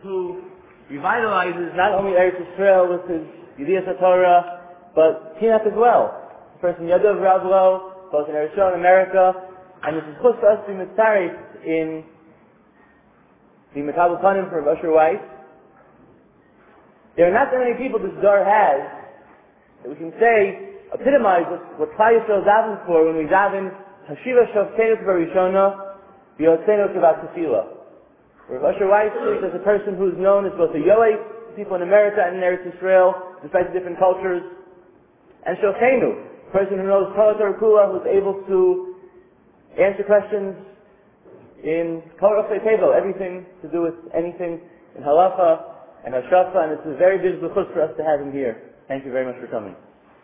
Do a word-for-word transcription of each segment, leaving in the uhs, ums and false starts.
who revitalizes not only Eretz Yisrael with his Yedias HaTorah, but Tinach as well. The person Yadav Ravlo, both in Eretz Yisrael and America, and this is chus for us to be mitzaref in the Makabel Panim for Usher Weiss. There are not that many people this Dar has that we can say epitomize what Klal Yisrael daven for when we daven Hashiva Shavteinu Barishona V'Yotzeinu Kivat Tefillah. Rav Usher Weiss is a person who is known as both a Yoel to people in America and in Eretz Yisrael, despite the different cultures, and Shavteinu, a person who knows Kol Kula, who is able to answer questions in Kol Rafei Tevo, everything to do with anything in Halacha and Hashafa, and it's a very big zechus for us to have him here. Thank you very much for coming.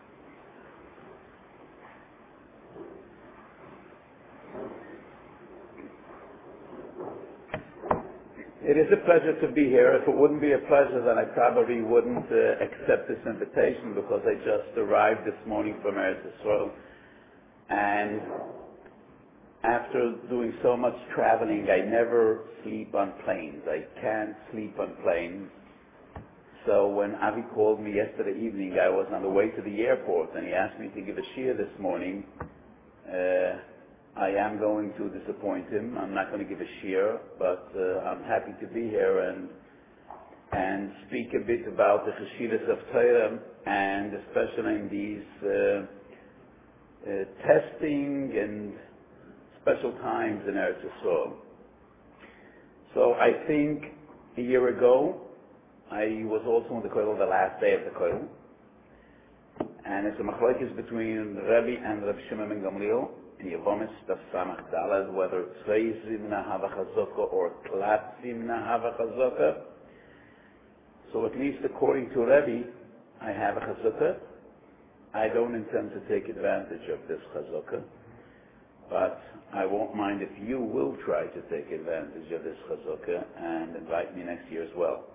It is a pleasure to be here. If it wouldn't be a pleasure, then I probably wouldn't uh, accept this invitation, because I just arrived this morning from Eretz Yisrael. And after doing so much traveling, I never sleep on planes. I can't sleep on planes. So when Avi called me yesterday evening, I was on the way to the airport, and he asked me to give a shiur this morning. Uh, I am going to disappoint him. I'm not going to give a shiur, but uh, I'm happy to be here and and speak a bit about the Cheshivas of Torah, and especially in these uh, uh, testing and special times in Eretz Yisrael. So I think a year ago, I was also in the Kollel the last day of the Kollel, and it's a machlokes between Rebbe and Reb Shimon ben Gamliel, in Yevomis Daf Samach Daled, whether Tzvei Zimna Hava Chazaka or Tlat Zimna Hava Chazaka. So at least according to Rebbe, I have a Chazaka. I don't intend to take advantage of this Chazaka, but I won't mind if you will try to take advantage of this Chazaka and invite me next year as well.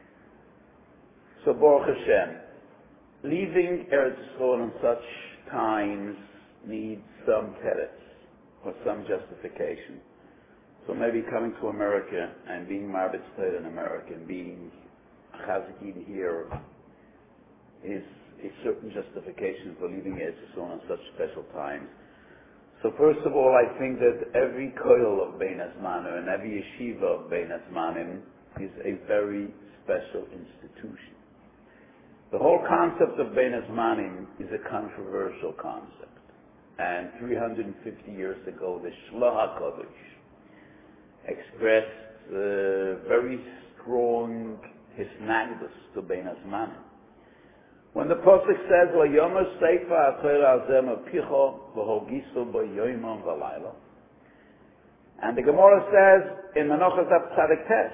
So Baruch Hashem, leaving Eretz Yisrael in such times needs some teretz or some justification. So maybe coming to America and being Marbet State in America and being Chazikin here is a certain justification for leaving Eretz Yisrael in such special times. So first of all, I think that every koil of Bein Hazmanim and every yeshiva of Bein Hazmanim is a very special institution. The whole concept of Bein Hazmanim is a controversial concept. And three hundred fifty years ago, the Shloach HaKodesh expressed uh, very strong hisnagdus to Bein Hazmanim. When the Pasuk says, "Vayomer Sefer HaTorah Hazeh Mepicho v'hogiso bo yoimon v'layla," and the Gemara says in Menachos Daf Tzadik Tes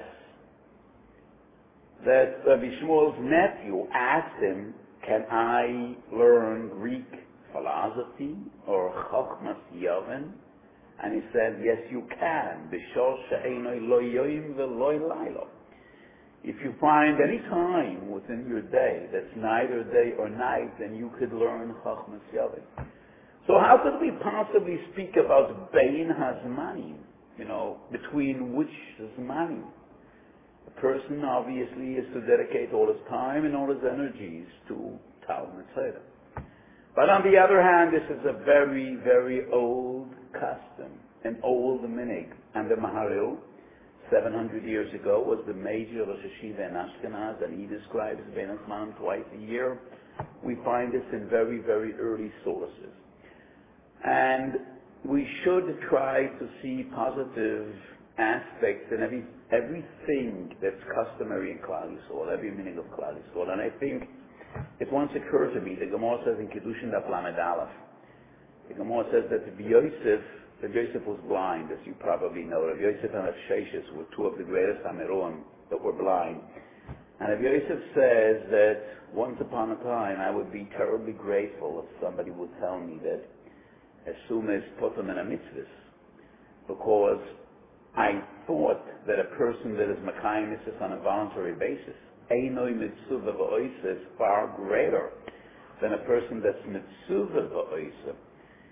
that Rabbi Shmuel's nephew asked him, "Can I learn Greek philosophy or Chochmas Yavin?" And he said, "Yes, you can. B'shor she'enoi lo yoim v'lo layla." If you find any time within your day that's neither day or night, then you could learn Chochmas Yavin. So how could we possibly speak about Bein Hazmanim? You know, between which Zmanim? A person obviously is to dedicate all his time and all his energies to Talmud Torah. But on the other hand, this is a very, very old custom, an old minig. And the Maharil, seven hundred years ago, was the major Rosh Hashiva in Ashkenaz, and he describes Bein Hazmanim twice a year. We find this in very, very early sources. And we should try to see positive aspects in every, everything that's customary in Klal Yisrael, every meaning of Klal Yisrael. And I think it once occurred to me, the Gemara says in Kiddushin Daf Lamed Aleph, the Gemara says that Rabbi Yosef, Rabbi Yosef was blind, as you probably know. Rabbi Yosef and Rabbi Sheshes were two of the greatest Amiroim that were blind. And Rabbi Yosef says that once upon a time I would be terribly grateful if somebody would tell me that as soon as Potam and a mitzvahs, because I thought that a person that is Makayim mitzvahs on a voluntary basis, Einoi mitzvah v'oisa, is far greater than a person that's mitzvah v'oisa.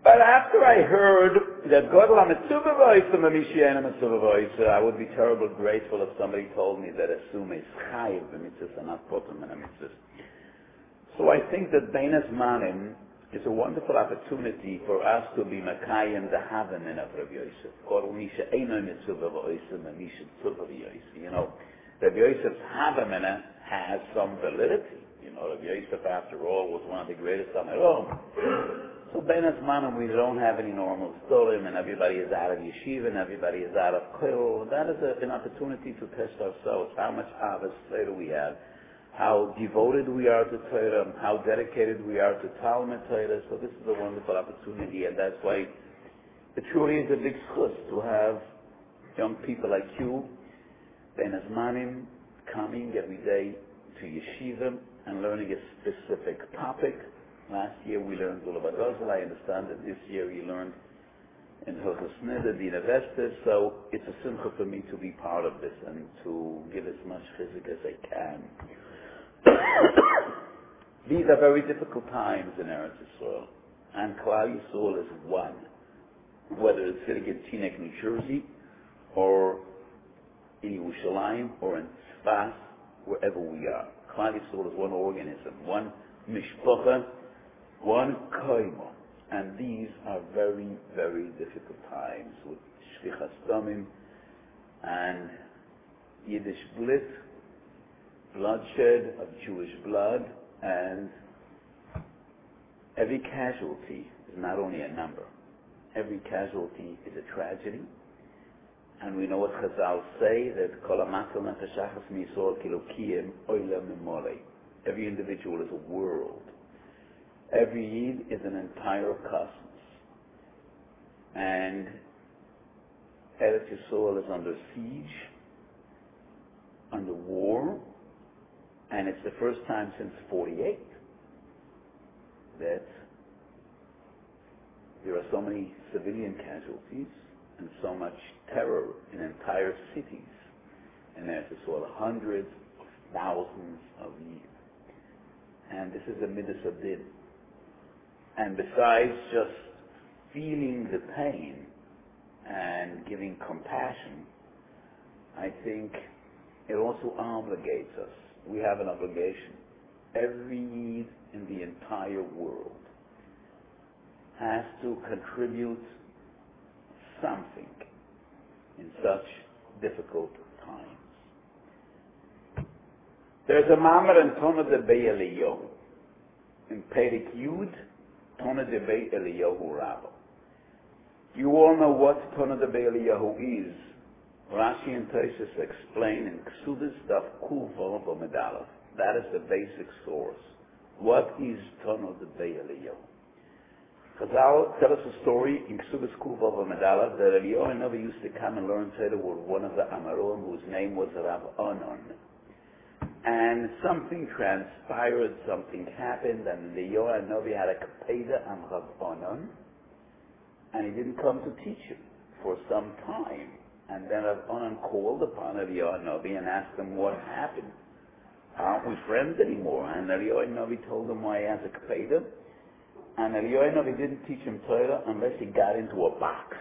But after I heard that God la mitzvah v'oisem v'mishiena mitzvah v'oisem, I would be terribly grateful if somebody told me that assume is chayiv b'mitzvahs and not potem in a mitzvah. So I think that Beinas Manim is a wonderful opportunity for us to be Makayim the Havenin of Rabbi Yosef. Or Misha Eino Mitzvah v'oisem and Misha Tzuvah v'oisem. You know, Rabbi Yosef's Havamina has some validity. You know, Rabbi Yosef, after all, was one of the greatest Amirom. So Beinas Manim, we don't have any normal storim, and everybody is out of yeshiva, and everybody is out of koil. That is a, an opportunity to test ourselves, how much Avos Torah we have, how devoted we are to Torah, how dedicated we are to Talmud Torah. So this is a wonderful opportunity, and that's why it truly is a big schus to have young people like you, Beinas Manim, coming every day to yeshiva and learning a specific topic. Last year we learned Gula Badozel. I understand that this year you learned in Hilchos Nida, Dina Vestes. So it's a simcha for me to be part of this and to give as much chizik as I can. These are very difficult times in Eretz Yisrael, and Klal Yisrael is one. Whether it's sitting in Teaneck, New Jersey, or in Yerushalayim, or in Tzfas, wherever we are. Klal Yisrael is one organism, one mishpacha, one koimo, and these are very, very difficult times with shvichas damim and Yiddish blit, bloodshed of Jewish blood, and every casualty is not only a number. Every casualty is a tragedy, and we know what Chazal say, that kol hamatzal nefeshachas miyisrael kilukiyim oila memorei. Every individual is a world. Every Yid is an entire cosmos. And Eretz Yisrael is under siege, under war, and it's the first time since forty-eight that there are so many civilian casualties and so much terror in entire cities in Eretz Yisrael, hundreds of thousands of Yid. And this is a midas of din. And besides just feeling the pain and giving compassion, I think it also obligates us. We have an obligation. Every Yid in the entire world has to contribute something in such difficult times. There's a Mamar in Tona de Be'eliyahu, in Perek Yud, Tona de Be'eliyahu Rabba. You all know what Tona de Be'eliyahu is. Rashi and Tosfos explain in Ksubis Daf Kuf Vav Medalef. That is the basic source. What is Tona de Be'eliyahu? Chazal tell us a story in Ksubis Kuf Vav Medalef that Eliyahu never used to come and learn Torah with one of the Amarim whose name was Rav Onon. And something transpired, something happened, and Eliyahu Novi had a kapeda on Rav Onon, and he didn't come to teach him for some time. And then Rav Onon called upon Eliyahu Novi and asked him what happened. Aren't we friends anymore? And Eliyahu Novi told him why he has a kapeda. And Eliyahu Novi didn't teach him Torah unless he got into a box.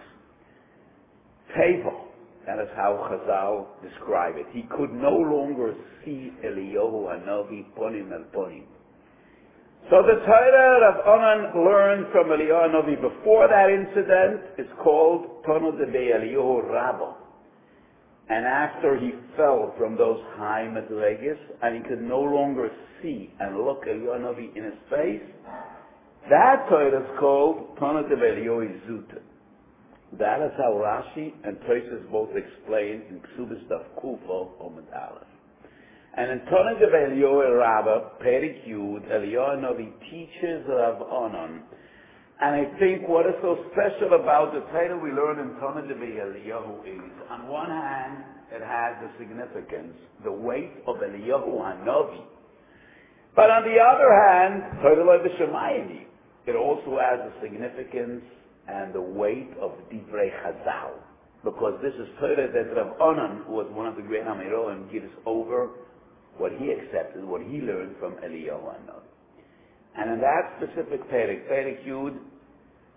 Table. That is how Chazal describe it. He could no longer see Eliyahu Hanavi ponim el ponim. So the Torah of Onan learned from Eliyahu Hanavi before that incident is called Tona de Be'eliyahu Rabba. And after he fell from those high madregas and he could no longer see and look Eliyahu Hanavi in his face, that Torah is called Tona de Be'eliyahu Zuta. That is how Rashi and Tosfos both explain in Ksubis Daf Kufo Omid Aleph. And in Tona de Be'eliyahu Rabba, Perek Yud, Eliyahu Novi teaches Rav Onon. And I think what is so special about the Torah we learn in Tona de Be'eliyahu is, on one hand, it has the significance, the weight of Eliyahu Hanavi. But on the other hand, Torah B'Shemayim, it also has the significance and the weight of Divrei Chazal, because this is Torah that Rav Onan, who was one of the great Amiroim, gives over what he accepted, what he learned from Eliyahu Hanavi. And in that specific Perek, Perek Yud,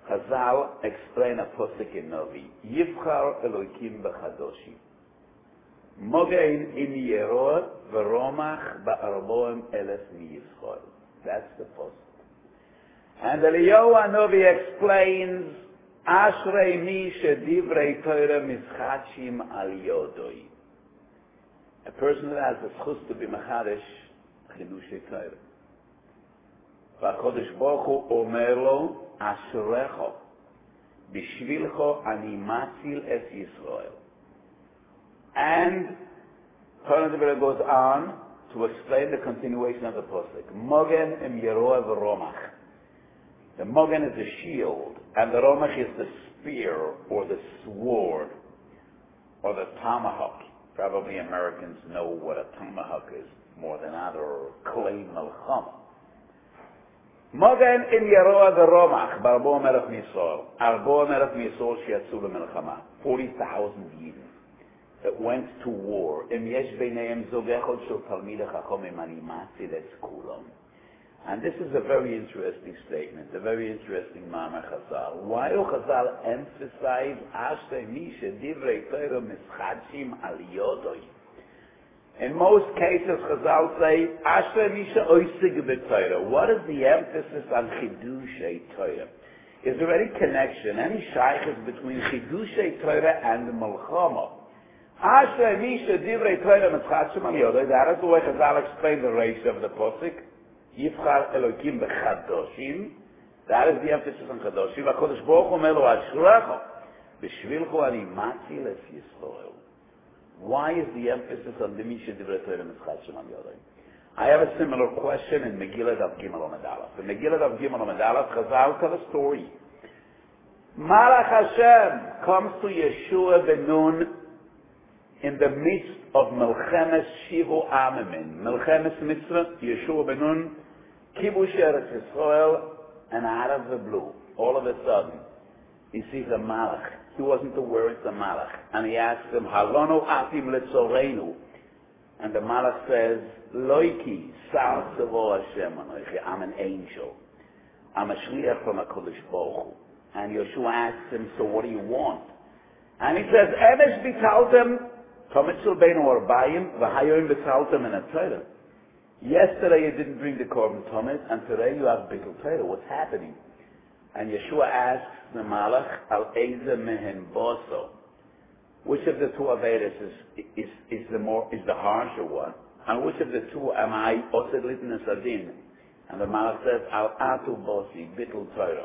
Chazal explain a posik in Novi. Yivchar Elokim b'chadoshim. Mogein im Yeroah v'romach ba'arboim elef mi-Yisrael. That's the posik. And Eliyahu Hanovi explains, Ashrei mi shedivrei Torah mischachim al yodoi. A person that has the schus to be machadish chidushei Torah. V'chodesh Baruch Hu omer lo, Ashrecho, b'shvilcho ani matzil es Yisrael. And Torah goes on to explain the continuation of the posuk. Mogen im Yeroah v'romach. The mogen is the shield, and the romach is the spear, or the sword, or the tomahawk. Probably Americans know what a tomahawk is more than other, or clay melchama. Mogen im Yeroah v'romach, barbo melech misol, arbo melech misol shiatzu lemelchama. Forty thousand Yidden that went to war. Im yesh beineim zogechot shel talmidei chachomim ani matzil es kulam. And this is a very interesting statement, a very interesting Ma'amar Chazal. Why do Chazal emphasize Ashrei mi shedivrei Torah mischachim al yodoi? In most cases, Chazal say Ashrei mi she'oisig b'Torah. What is the emphasis on chidushei Torah? Is there any connection, any shaykhs between chidushei Torah and the Melchama? Ashrei mi shedivrei Torah mischachim al yodoi. That is the way Chazal explained the ratio of the posuk. Yivchar Elokim b'chadoshim. That is the emphasis on chadoshim. HaKadosh Baruch Hu omer lo ashrecho b'shvilcho ani matzil es Yisrael. Why is the emphasis on the Misha Divrei Torah Mischachim al Yodai? I have a similar question in Megillah Daf Gimel Amud Aleph. In Megillah Daf Gimel Amud Aleph, Chazal tell a story. Malach Hashem comes to Yeshua ben Nun in the midst of Melchemes Shivu Amimim, Melchemes Mitzvah, Yeshua ben Nun, Kibush Eretz Yisrael, and out of the blue, all of a sudden, he sees a Malach. He wasn't aware it's a Malach. And he asks him, Halonu atim letzorenu. And the Malach says, Loiki, Sal Savo Hashem Anoichi, I'm an angel. I'm a shliach from HaKadosh Baruch Hu. And Yeshua asks him, so what do you want? And he says, Emesh bitaltem, Tomitzul Beinu Arbayim, V'hayoim bitaltem in a Torah. Yesterday you didn't bring the Korban Tomit, and today you have Bittul Torah. What's happening? And Yeshua asks the Malach, Al Eza Mehen Boso. Which of the two Avedas is, is, is the more, is the harsher one? And which of the two am I, Osed Litnes Adin? And the Malach says, Al Atu Bosi, Bittul Torah.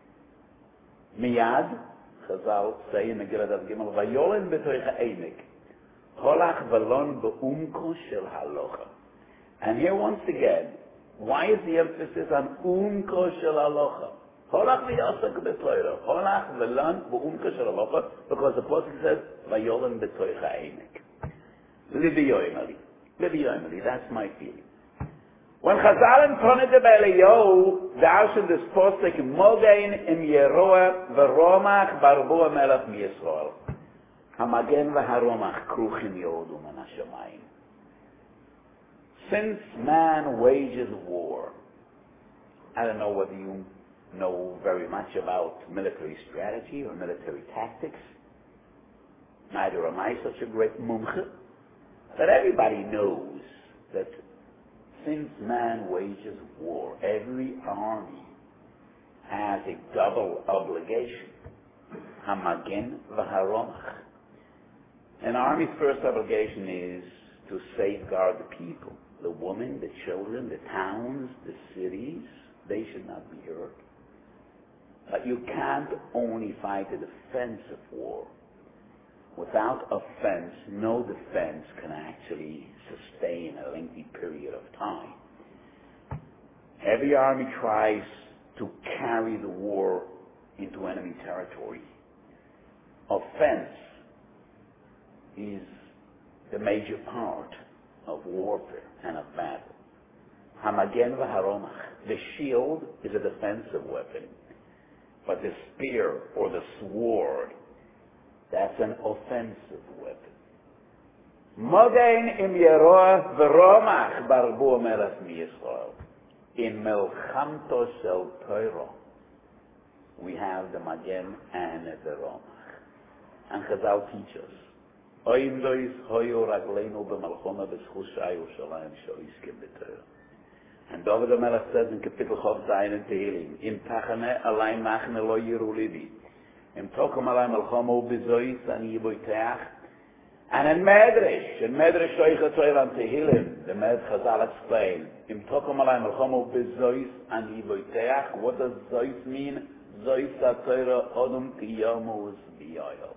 Miyad, Chazal say in Megillah Daf Gimel, Vayolen B'toicha Einik, Holach Valon Be'umko Shel Halocha. And here once again, why is the emphasis on Umko Shel Halocha? Holach V'yosak B'toira. Holach Valon Be'umko Shel Halocha, because the Pasuk says, Vayolen B'toicha Einik. Libi Yoimali. Libi Yoimali, that's my feeling. When Chazal intoned the Eliyahu, darshan this posik, Mogein im Yeroah v'romach barbu melech mi-Yisrael. Hamagen v'haromach kruchim yodu min hashamayim. Since man wages war, I don't know whether you know very much about military strategy or military tactics. Neither am I such a great mumche. But everybody knows that since man wages war, every army has a double obligation. Hamagen v'haromach. An army's first obligation is to safeguard the people. The women, the children, the towns, the cities, they should not be hurt. But you can't only fight a defensive war. Without offense, no defense can actually sustain a lengthy period of time. Every army tries to carry the war into enemy territory. Offense is the major part of warfare and of battle. Hamagen v'haromach. The shield is a defensive weapon, but the spear or the sword, that's an offensive weapon. Mogein im Yeroah v'romach barbu melech mi-Yisrael. In melchamto shel Torah. we have the Magen and the Romach. And Chazal teach us, Oim dois hoyo ragleinu b'malchona b'schusha Yerushalayim shoiskim b'Torah. And David HaMelech says in Kapitel Chav Zayin in Tehillim, Im tachane alay machne lo yiru libi. Im tokum alay malchomo b'zois ani yiboiteach. And in Medrash, in Medrash Shoichet Torah and Tehillim, the Med Chazal explain, Im tokum alay malchomo b'zois ani yiboiteach. What does zois mean? Zois ha-Torah odom kiyomus biyoyo.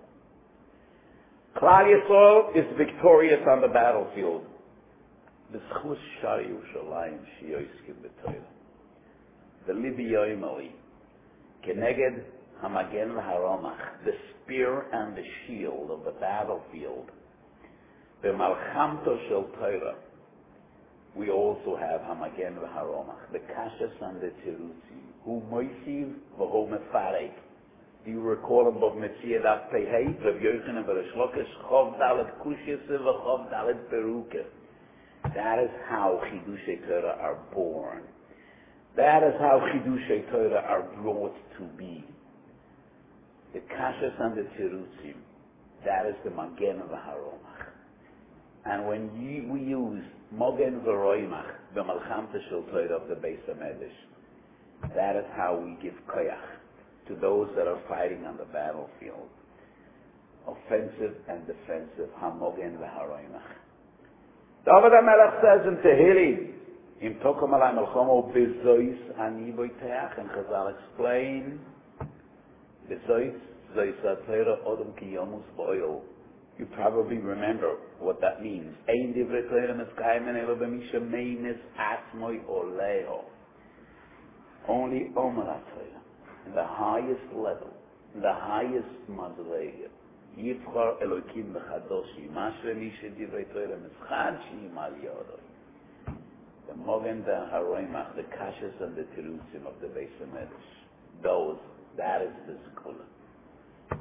Klal Yisrael is victorious on the battlefield. B'schus shar Yerushalayim sheyoiskim b'Torah. The Libi Yoimali, Keneged Hamagen v'Haromach, the spear and the shield of the battlefield. B'malchamto shel Torah, we also have Hamagen v'Haromach, the Kashas and the Tirutzi, who moisiv v'ho mefarek. Do you recall in Bov Metzia Daf Pehei, Rav Yochanan B'Reish Lakish, Chov Dalet Kushis v'Chov Dalet Peruke. That is how Chidushei Torah are born. That is how Chidushei Torah are brought to be. The Kashas and the Tirutzim, that is the Magen v'Haromach. And when you, we use Magen v'Roimach, the Malchamta Shel Torah of the Beis HaMedrash, that is how we give koyach to those that are fighting on the battlefield. Offensive and defensive, ha-Mogen v'Haroimach. David HaMelech says in Tehillim, Im tokum alay malchomo b'zois ani boiteach, and Chazal explain, b'zois, zois ha-Torah odom ki yomus b'oil. You probably remember what that means. Ein divrei Torah miskayim elo b'misha meinis atzmoi oleo. Only Omer HaTorah, in the highest level, in the highest madrega. Yivchar Elokim b'chadoshi, mashre mishe divrei Torah mischad she'im al yodoi. The Mogen v'Haroimach, the Kashas and the Tirutzim of the Beis HaMedrash. Those, that is the Zekulah.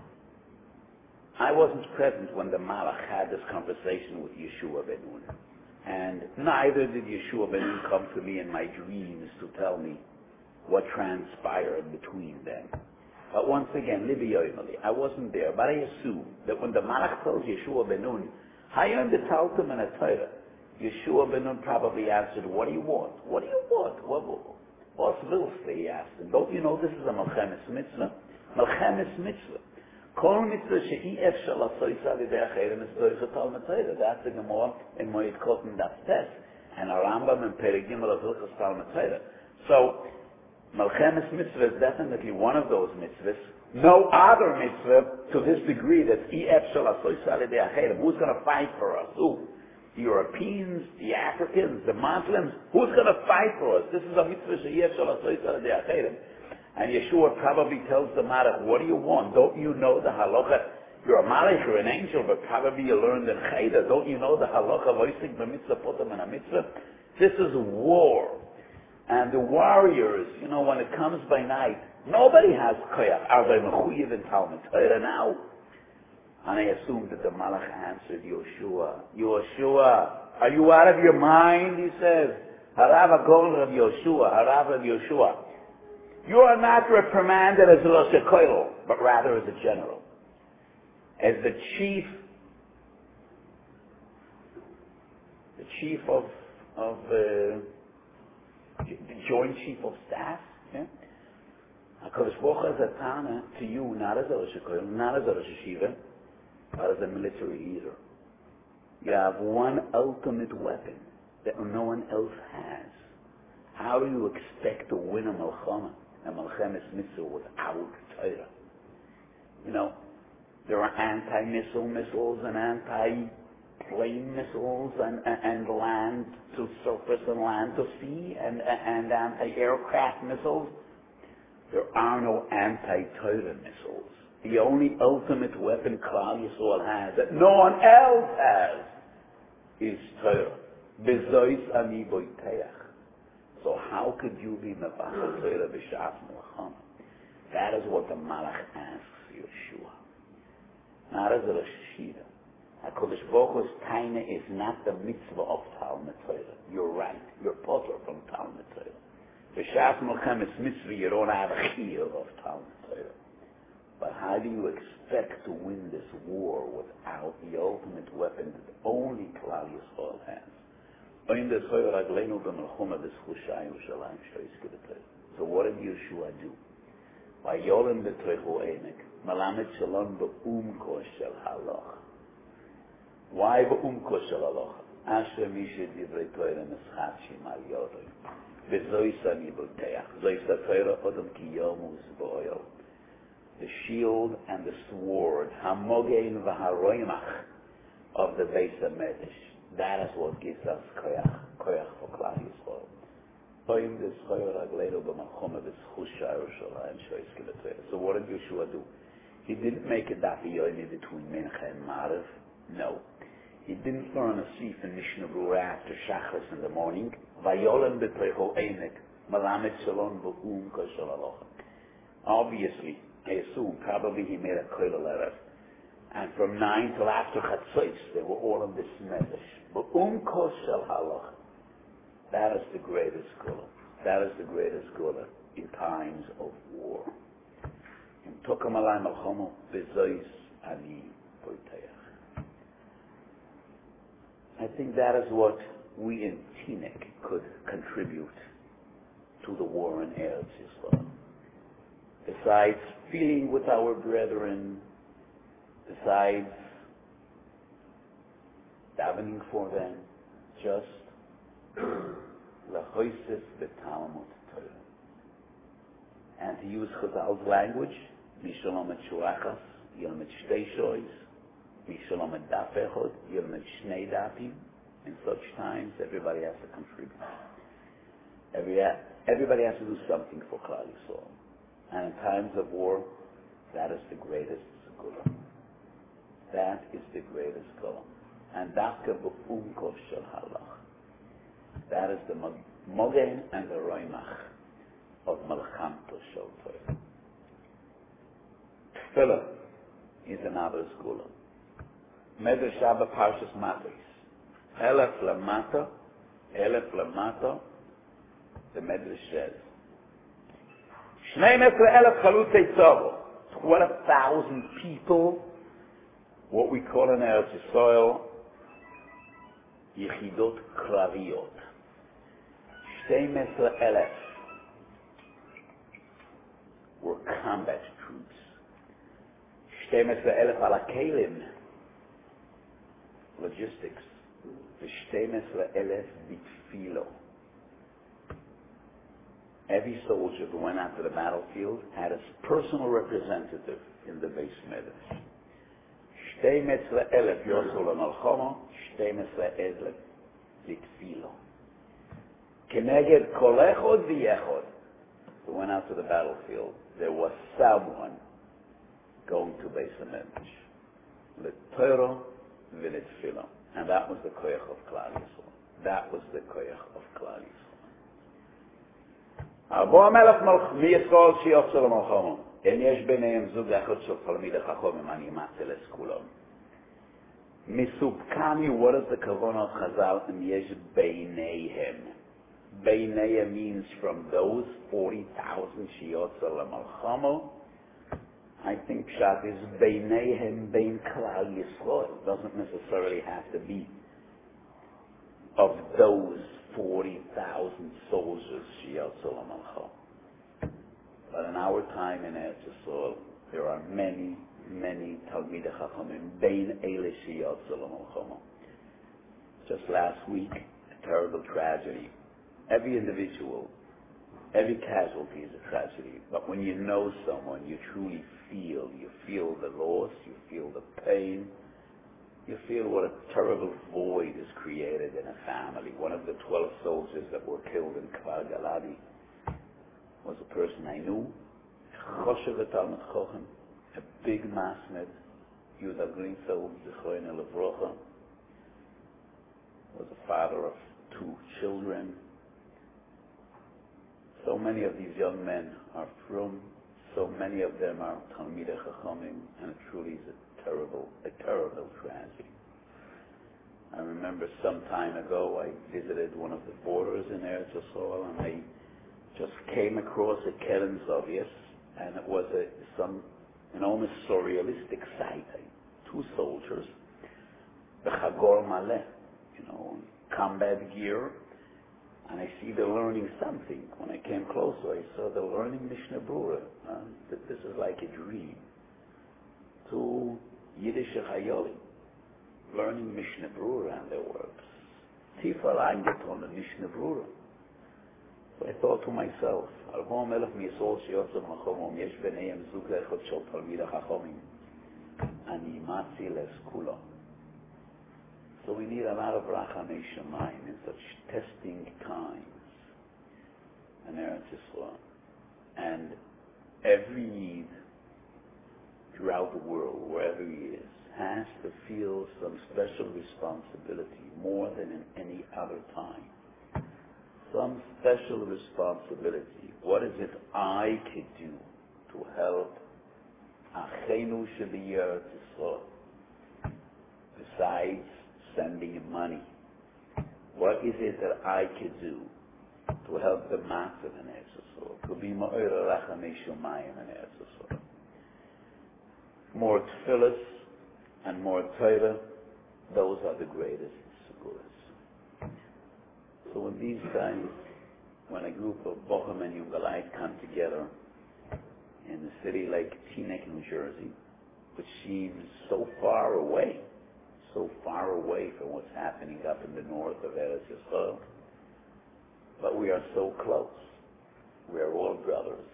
I wasn't present when the Malach had this conversation with Yeshua ben Nun. And neither did Yeshua ben Nun come to me in my dreams to tell me what transpired between them. But once again, Libi Yoimali, I wasn't there, but I assume that when the Malach tells Yeshua ben Nun, Hayom the Taltum and a Torah, Yeshua ben Nun probably answered, what do you want? What do you want? What, what's willst, he asked him. Don't you know this is a Melchemes Mitzvah? Melchemes Mitzvah. Kol Mitzvah she'i efshar lasois alidei acherim is doicha Talmud Torah. That's the Gemara in Moed Katan Daf Tes, and a Rambam in Perek Gimel of Hilchos Talmud Torah. So, Melchemes Mitzvah is definitely one of those mitzvahs. No other mitzvah to this degree that I efshar lasois alidei acherim. Who's going to fight for us? Who? The Europeans, the Africans, the Muslims. Who's going to fight for us? This is a mitzvah she'i efshar lasois alidei acherim. And Yeshua probably tells the Malach, what do you want? Don't you know the halacha? You're a Malach, you're an angel, but probably you learned in Chayda. Don't you know the halacha? Voisik b'mitzvah potam and a mitzvah? This is war. And the warriors, you know, when it comes by night, nobody has koyach. Are they mechuyev in Talmud Torah now? And I assumed that the Malach answered, Yeshua, Yeshua, are you out of your mind? He says, Harav HaGol of Yeshua, Harav of Yeshua. You are not reprimanded as Rosh HaKoil, but rather as a general. As the chief, the chief of, of uh, the Joint Chief of Staff. Yeah? HaKadosh Baruch Hu has a tana to you, not as a Rosh HaKoil, not as a Rosh HaShiva, but as a military leader. You have one ultimate weapon that no one else has. How do you expect to win a Melchama? A Melchemes Mitzvah without Torah. You know, there are anti-missile missiles and anti-plane missiles and, and, and land to surface and land to sea and, and anti-aircraft missiles. There are no anti-Torah missiles. The only ultimate weapon Klal Yisrael has that no one else has is Torah. Bezois ani boiteach. So how could you be mevachel Torah b'shas melchama? That is what the Malach asks Yeshua. Not as a Rosh Hashiva. HaKadosh Baruch Hu's taina is not the mitzvah of Talmud Torah. You're right. You're potter from Talmud Torah. B'shas melchama is mitzvah. You don't have a chiyuv of Talmud Torah. But how do you expect to win this war without the ultimate weapon that only Klal Yisrael has? So what did Yeshua do? Vayolim b'toichu emek, malamet shalom b'umko shel haloch. Why b'umko shel haloch? Asher mishe divrei Torah meschatshim al yodoi. V'zoisa niboteach. Zoisa Torah odom ki yomus b'oyol. The shield and the sword, hamogein v'haroimach, of the Beis HaMedrash. That is what gives us koyach, koyach for Klal Yisrael. So what did Yeshua do? He didn't make a daf yomi between Mincha and Maariv. No. He didn't learn a sif in Mishnah Brura after Shachris in the morning. Vayolem b'toicho eimek, malamet shalom v'um kol alocha. Obviously, I assume, probably he made a koil letter. And from nine till after Chatzos, they were all in this medrash. V'um kol alocha. That is the greatest gula. That is the greatest gula in times of war. I think that is what we in Teaneck could contribute to the war in Eretz Yisrael. Besides feeling with our brethren, besides davening for them, just Lachoises betalmud Torah. And to use Chazal's language, Mishalom et Shuachas, Yom et Shtei Shois, Mishalom et Daf Echod, Yom et Shnei Dafim. In such times, everybody has to contribute. Every, everybody has to do something for Klal Yisrael. And in times of war, that is the greatest Gula. That is the greatest Gula. And Dafka B'um Kol Shel Halach. That is the Mogen and the Roimach of Malchamto Shel Torah. Tefillah is another school. Medrash Shabbat Parshas Matos. Elef Lamata, Elef Lamata, the Medrash says. Shnei Mesra Elef Chalutei Tzavo. Twelve thousand people, what we call in Eretz Yisrael, Yechidot Kraviyot. twelve thousand were combat troops. twelve thousand ala kelim, logistics. twelve thousand bitfilo. Every soldier who went out to the battlefield had his personal representative in the Beis Medrash. twelve thousand yosul l'malchama, twelve thousand bitfilo. Keneged kol echod v'yechod, who went out to the battlefield, there was someone going to Beis HaMedrash. L'Torah v'letfila. And that was the koyach of Klal Yisrael. That was the koyach of Klal Yisrael. Abo HaMelech miYisrael shiyotzu l'malchama. En yesh b'neihem zug echad shel talmidei chachomim ani imatzel es kulon. Misubkami, what is the kavanah of Chazal? En yesh b'neihem. Beinei means from those forty thousand shiyotza l'malchama. I think Pshat is Beineihem Bein Klal Yisrael. It doesn't necessarily have to be of those forty thousand soldiers shiyotza l'malchama. But in our time in Eretz Yisrael, there are many, many Talmidei Chachamim Bein Eile shiyotza l'malchama. Just last week, a terrible tragedy. Every individual, every casualty is a tragedy. But when you know someone, you truly feel, you feel the loss, you feel the pain, you feel what a terrible void is created in a family. One of the twelve soldiers that were killed in Kfar Galadi was a person I knew, Choshev Talmud Chochem, a big masmed, Yehuda Greenfeld, Zichroin Levrocha, was a father of two children. So many of these young men are from, so many of them are Talmidei Chachamim, and it truly is a terrible, a terrible tragedy. I remember some time ago I visited one of the borders in Eretz Yisrael, and I just came across a Keren Soviet, and it was a, some an almost surrealistic sight. Two soldiers, the Chagor Maleh, you know, combat gear, and I see they're learning something. When I came closer, I saw they're learning Mishnah Brura. Uh, this is like a dream. Two Yiddish Chayolim learning Mishnah Brura and their works. Tifa Langeton and Mishnah Brura. So I thought to myself, Albo Melech Misol Sheyotzav Machomom Yesh B'neihem Zug Echot Shel Talmidei Chachomim Ani Matzi Leskula. So we need a lot of Rachamei Shamayim in such testing times in Eretz Yisrael. And every Yid throughout the world, wherever he is, has to feel some special responsibility more than in any other time. Some special responsibility. What is it I could do to help Achenu Sheb'Eretz Yisrael besides sending him money? What is it that I could do to help the massive in Eretz Yisrael, to be Ma'or Rachamei Shamayim in Eretz Yisrael? More tefillas and more Torah, those are the greatest seguras. So in these times, when a group of Bochum and Yugalite come together in a city like Teaneck, New Jersey, which seems so far away, so far away from what's happening up in the north of Eretz Yisrael, but we are so close. We are all brothers.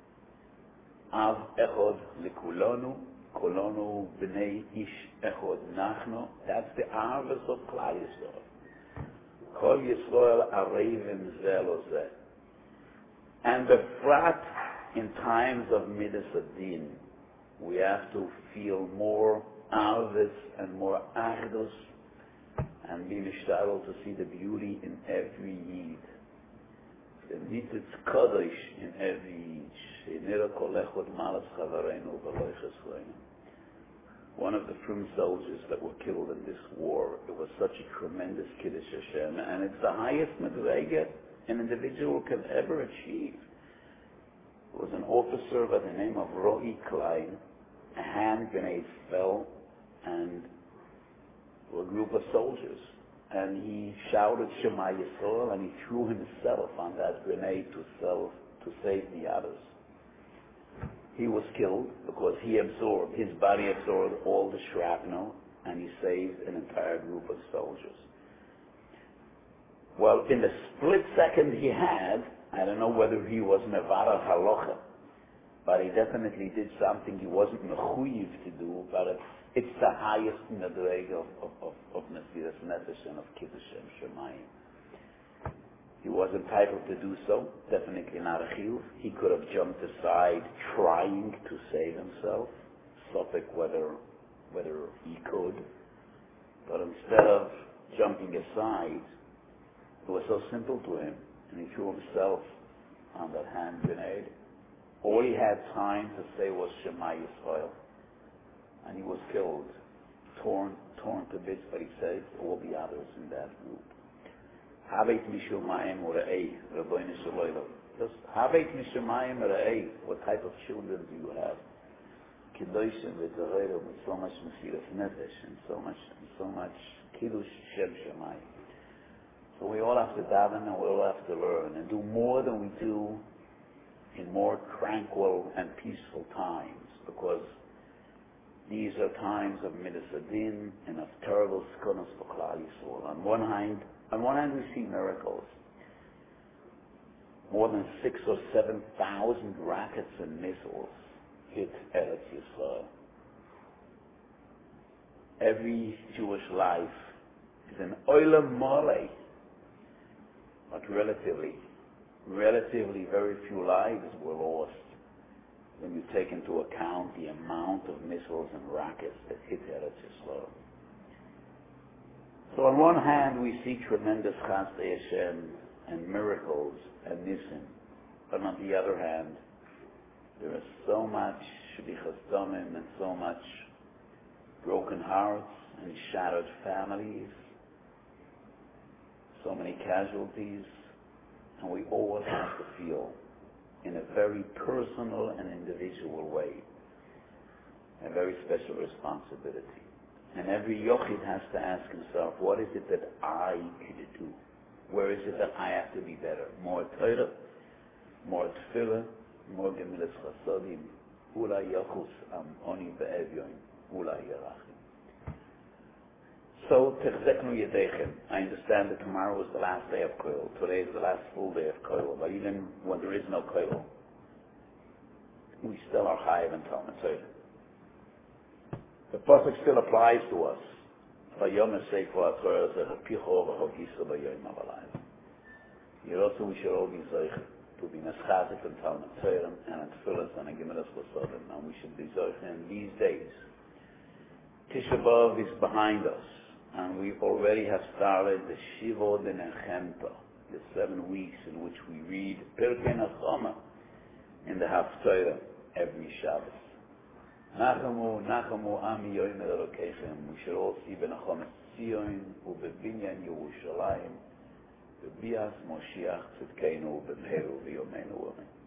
Av echod likulonu, kolonu b'nei ish echod nachno. That's the harvest of Klal Yisrael. Kol Yisrael arevim zeh lo zeh. And the frat in times of Midas Adin, we have to feel more Arvis and more Achdus, and be mishtarel to see the beauty in every Yid, the Nitzitz Kodesh in every Yid. She'nira kol echod malas chavareinu v'lo chesreinu. One of the Frum soldiers that were killed in this war, it was such a tremendous Kiddush Hashem, and it's the highest madrega an individual can ever achieve. It was an officer by the name of Ro'i Klein. A hand grenade fell, and a group of soldiers, and he shouted Shema Yisrael, and he threw himself on that grenade to self to save the others. He was killed because he absorbed, his body absorbed all the shrapnel, and he saved an entire group of soldiers. Well, in the split second he had, I don't know whether he was Nevada Halacha, but he definitely did something he wasn't mechuyev to do, but it's, it's the highest madrega of, of, of, of Mesiras Nefesh and of Kiddush Shemayim. He was entitled to do so, definitely not a chiyuv. He could have jumped aside trying to save himself, sophic whether, whether he could, but instead of jumping aside, it was so simple to him, and he threw himself on that hand grenade. All he had time to say was Shema Yisrael, and he was killed, torn, torn to bits, but he saved all the others in that group. Habeit mishumayim u're'ei, Rabbeinu Shalom. Just habeit mishumayim u're'ei. What type of children do you have? Kiddushim v'tzareru with so much Mesiras Nefesh and so much, so much Kiddush Shem Shemayim. So we all have to daven and we all have to learn and do more than we do in more tranquil and peaceful times, because these are times of Midas Adin and of terrible skonos for Klal Yisrael. On one hand, on one hand we see miracles. More than six or seven thousand rockets and missiles hit Eretz Yisrael. Every Jewish life is an olam mole, but relatively, relatively very few lives were lost when you take into account the amount of missiles and rockets that hit Eretz Yisrael. So on one hand we see tremendous Chasdei Hashem and miracles and nisim, but on the other hand there is so much shlichus damim and so much broken hearts and shattered families, so many casualties, and we all have to feel in a very personal and individual way a very special responsibility. And every yochid has to ask himself, what is it that I could do? Where is it that I have to be better? More Torah, more Tefillah, more Gemilas Chasadim, Ulai Yachus Am Oni Be'evyoin, Ulai Yerachim. So, Techzeknu Yedechem. I understand that tomorrow is the last day of Koil. Today is the last full day of Koil. But even when there is no Koil, we still are Chayiv and Talmud Torah. The pasuk still applies to us. Vayom Sefer HaTorah Zecher Picho V'Chokisa B'Yom HaValayim. Here also we should all be Zocher to be Neschazik and Talmud Torah and in Tefillas and in Gemilas Chasadim, and we should be Zocher in these days. Tisha B'Av is behind us, and we already have started the Shivo de Nechemta, the seven weeks in which we read Pirkei Nachama in the Haftarah every Shabbos. Nachamu, Nachamu, Ami Yomer Elokeichem. We should all see Benachomet Zion, Ubebinyan Yerushalayim, Bebias Moshiach Tzidkeinu, Bemheru V'Yomeinu Amen.